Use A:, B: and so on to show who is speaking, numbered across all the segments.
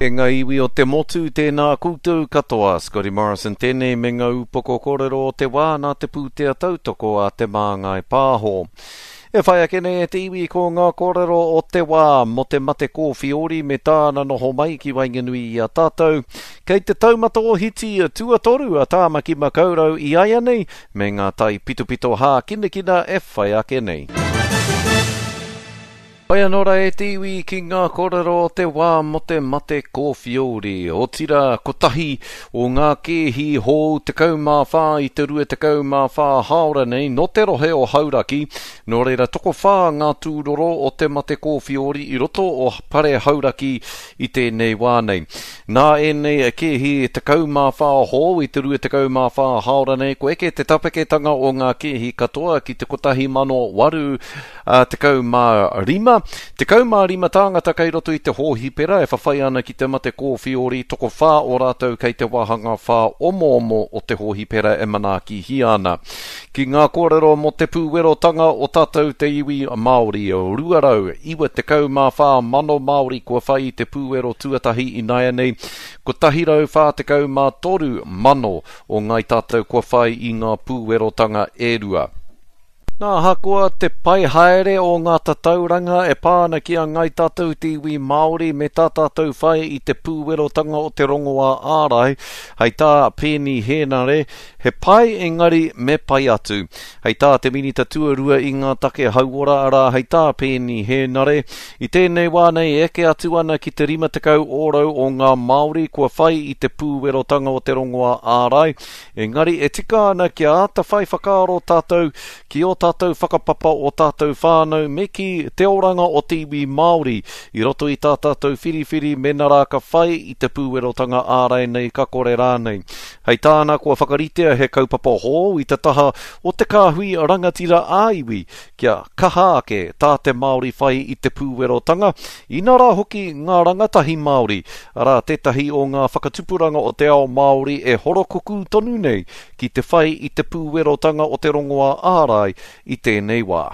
A: E ngā iwi o te motu tēnā koutou katoa, Scotty Morrison tēnei me ngā upoko kōrero o te wā nā te pūtea tautoko a te māngai pāho. E whai ake nei e te iwi ko ngā kōrero o te wā mo te mate kōwhiori me tāna noho mai ki Wainganui i a tātou. Kei te taumata o hiti tuatoru a tāmaki makaurau i aia nei me ngā tai pitupito hā kinekina e whai ake nei. Pai anora e te iwi ki ngā kōrero o te wā mo te mate kōwhiori. O tira kotahi o ngā kēhi hou te kaumawhā i te rua te kaumawhā haora nei no te rohe o hauraki. No reira toko whā ngā tūroro o te mate kōwhiori i roto o pare hauraki i tēnei wā nei. Nā e nei e kēhi te kaumawhā hou i te rua te kaumawhā haora nei ko eke te tapeketanga o ngā kēhi katoa ki te kotahi mano waru te kaumārima. Te kaumārima tāngata kei roto i te hōhi pera e whawhai ana ki te mate kōwhiori toko whā o rātou kei te wahanga whā omo o te hōhi pera e manaki hi ana. Ki ngā kōrero mo te pūwerotanga o tātou te iwi Māori o Ruarau, iwa te kaumawhā mano Māori kua whai te pūwero tuatahi i naia nei, ko tahirau whā te kaumātoru mano o ngai tātou kua whai i ngā pūwerotanga e rua. Nā hakoa te pai haere o ngā tatauranga e pāna ki a ngai tātou te iwi Māori me tā tātou whai i te pūwerotanga o te rongoa ārai, hei tā pēni hēnare, he pai engari me pai atu. Hei tā te minita tuarua i ngā take hauora ara, hei tā pēni hēnare, i tēnei wānei eke atu ana ki te 50 orau o ngā Māori kua whai i te pūwerotanga o te rongoa ārai, engari e tika ana ki a ata whai whakaaro tātou ki o tātou whakapapa o tātou whānau me ki te oranga o te iwi Māori i roto i tātou whiriwhiri me nā rā ka whai i te pūwerotanga ārai nei ka kore rānei. Hei tāna kua whakaritea he kaupapa hō i te taha o te kāhui rangatira āiwi kia kaha ake tā te Māori whai i te pūwerotanga i nā rā hoki ngā rangatahi Māori arā tētahi o ngā whakatupuranga o te ao Māori e horokoku tonu nei ki te whai i te pūwerotanga o te rongoa ārai i tēnei wā.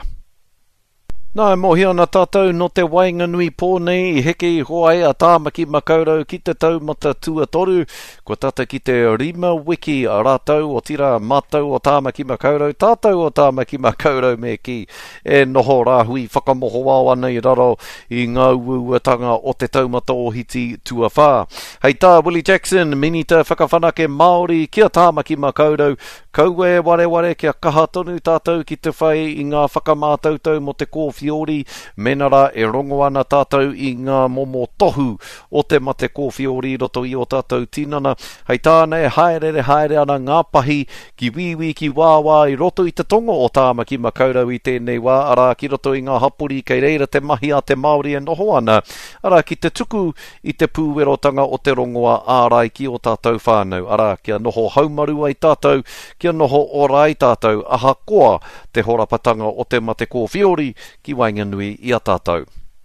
A: Nā, mohi ana tātou no te Wainganui pōnei i heke i hoai a tāmaki makaurau ki te taumata tuatoru, ko tata ki te rima wiki a rātou o tira mātou o tāmaki makaurau, tātou o tāmaki makaurau me ki e noho rāhui whakamoho wāo ana i raro i ngā uatanga o te taumata o hiti tuawhā. Hei tā Willie Jackson, minita whakawhanake Māori kia tāmaki makaurau, kaue ware kia kaha tonu tātou ki te whai i ngā whakamātautau mo te kōwhiori, menara e rongo ana tātou i ngā momo tohu o te mate kōwhiori roto i o tātou tinana. Hei tāna e haere ana ngā pahi ki wiwi ki wāwā i roto i te tongo o tāmaki makaurau i tēnei wā, arā ki roto i ngā hapuri kei reira te mahi a te Māori e noho ana, arā ki te tuku i te pūwerotanga o te rongoa ārai ki o tātou whānau, arā kia noho haumaru ai tātou, kia noho ora ai tātou, aha koa te horapatanga o te mate kōwhiori ki Wainganui i a tātou.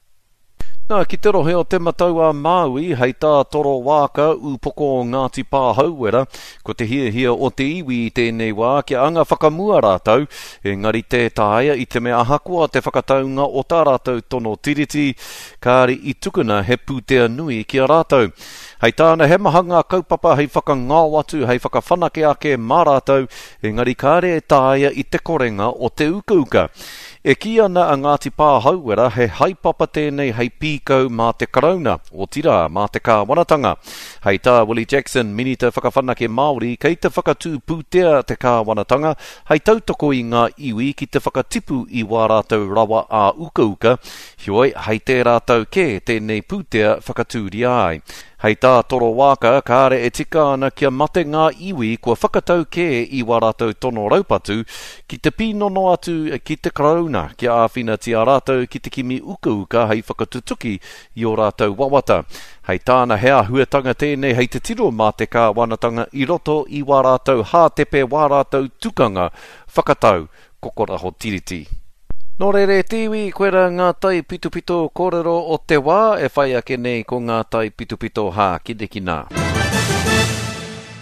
A: Nā, ki te rohe o te matau a Māui, hei tā toro wāka upoko o Ngāti Pāhauera, ko te hia o te iwi i tēnei wā, kia anga whakamua rātou, engari te tāia i te mea ahakua te whakataunga o tā rātou tono tiriti, kāri i tukuna he pūtea nui ki a rātou. Hei tāna he mahanga kaupapa hei whakangau atu, hei whakawhanake ake mā rātou, engari kāre e tāia i te korenga o te ukauka. E ki ana a Ngāti Pāhauera he haipapa tēnei hei pīkau mā te karauna, o tira mā te kāwanatanga. Hei tā Willie Jackson, minita whakawhanake Māori, kei te whakatū pūtea te kāwanatanga, hei tautoko i ngā iwi ki te whakatipu i wā rātou rawa a ukauka, hioi hei te rātou ke tēnei pūtea whakatūri ai. Hei tā toro wāka, kāre e tika ana kia mate ngā iwi kua whakatau ke i wā rātou tono raupatu, ki te pīnono atu ki te karauna, kia āwhina ti a rātou ki te kimi ukauka hei whakatutuki i o rātou wawata. Hei tāna hea huatanga tēnei hei te tiro mā te kāwanatanga i roto i wā rātou hātepe wā rātou tukanga, whakatau, kokoraho tiriti. Nō rere tiwi, koera ngā tai pitupito kōrero o te wā e whai ake nei ko ngā tai pitupito hā kinekina.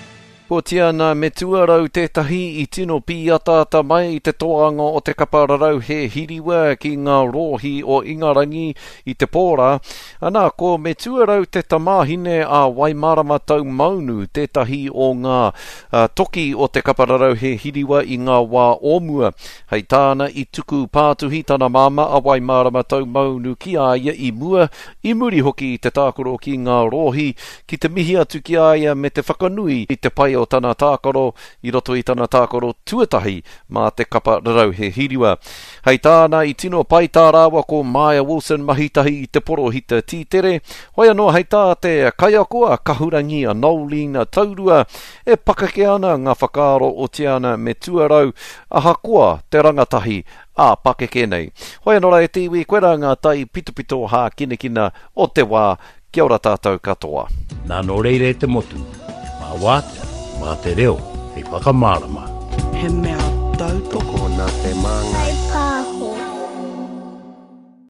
A: Ko tiana me tuarau tētahi I tino piatata mai I te toanga o te kapararau he hiriwa ki ngā rohi o Ingarangi I te pōra. Ana ko me tuarau te tamahine a Waimarama tau maunu tētahi o ngā toki o te kapararau he hiriwa I ngā wā omua. Hei tāna I tuku pātuhi tana mama a Waimarama tau maunu ki aia I mua I muri hoki I te tākoro ki ngā rohi ki te mihi atu ki aia me te whakanui I te pai o tana tākoro I roto I tana tākoro tuatahi mā te kapararau he hiriwa. Hei tāna I tino pai tā rāwa ko Maya Wilson mahitahi I te porohita tītere. Hoi anō hei tā te kaiakoa kahurangi a Nolina Taurua e pakake ana ngā whakaaro o tiana me tuarau ahakoa te rangatahi a pakeke nei. Hoi anō rai te iwi koe ngā tai pitupito hā kinekina o te wā. Kia ora tātou katoa.
B: Nā no reire te motu, mā wātea, mā te reo, hei whakamārama.
C: He mea tautoko nā te manga